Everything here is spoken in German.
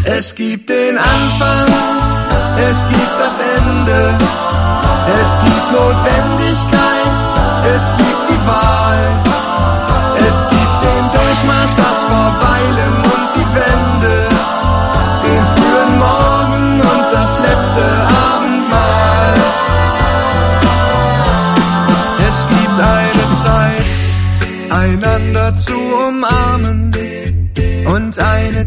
Es gibt den Anfang, es gibt das Ende, es gibt Notwendigkeit, es gibt die Wahl, es gibt den Durchmarsch, das Verweilen und die Wende, den frühen Morgen und das letzte Abendmahl. Es gibt eine Zeit, einander zu umarmen und eine